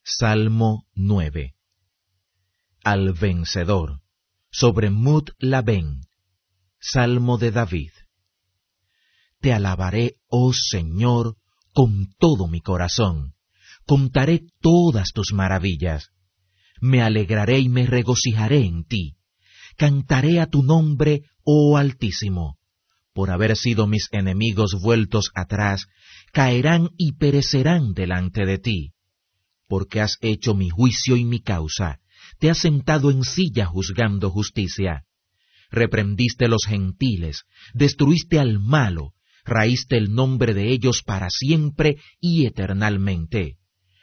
Salmo 9. Al vencedor, sobre Mut-Labén, Salmo de David. Te alabaré, oh Señor, con todo mi corazón, contaré todas tus maravillas. Me alegraré y me regocijaré en ti, cantaré a tu nombre, oh Altísimo. Por haber sido mis enemigos vueltos atrás, caerán y perecerán delante de ti. Porque has hecho mi juicio y mi causa, te has sentado en silla juzgando justicia. Reprendiste los gentiles, destruiste al malo, raíste el nombre de ellos para siempre y eternalmente.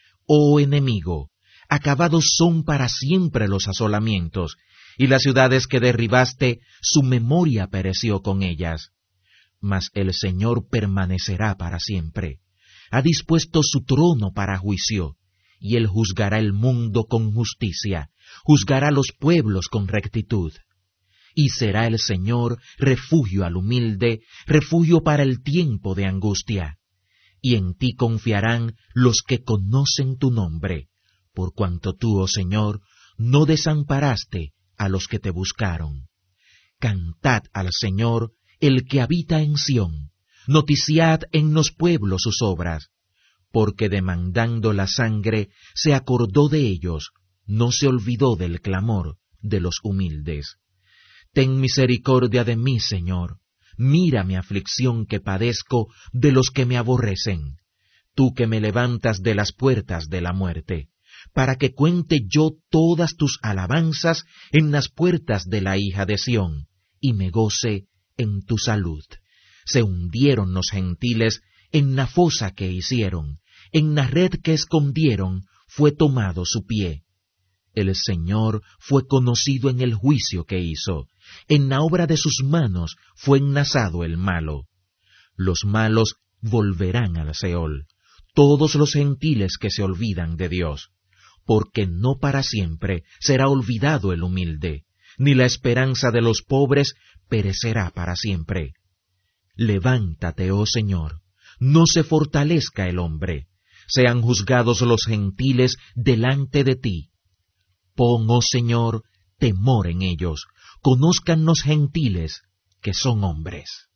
Oh enemigo, acabados son para siempre los asolamientos, y las ciudades que derribaste, su memoria pereció con ellas. Mas el Señor permanecerá para siempre, ha dispuesto su trono para juicio, y él juzgará el mundo con justicia, juzgará los pueblos con rectitud. Y será el Señor refugio al humilde, refugio para el tiempo de angustia. Y en ti confiarán los que conocen tu nombre, por cuanto tú, oh Señor, no desamparaste a los que te buscaron. Cantad al Señor, el que habita en Sión, noticiad en los pueblos sus obras. Porque demandando la sangre se acordó de ellos, no se olvidó del clamor de los humildes. Ten misericordia de mí, Señor, mira mi aflicción que padezco de los que me aborrecen, tú que me levantas de las puertas de la muerte, para que cuente yo todas tus alabanzas en las puertas de la hija de Sión, y me goce en tu salud. Se hundieron los gentiles en la fosa que hicieron, en la red que escondieron fue tomado su pie. El Señor fue conocido en el juicio que hizo, en la obra de sus manos fue enlazado el malo. Los malos volverán al Seol, todos los gentiles que se olvidan de Dios, porque no para siempre será olvidado el humilde, ni la esperanza de los pobres perecerá para siempre. Levántate, oh Señor, no se fortalezca el hombre, sean juzgados los gentiles delante de ti. Pon, oh Señor, temor en ellos, conozcan los gentiles que son hombres.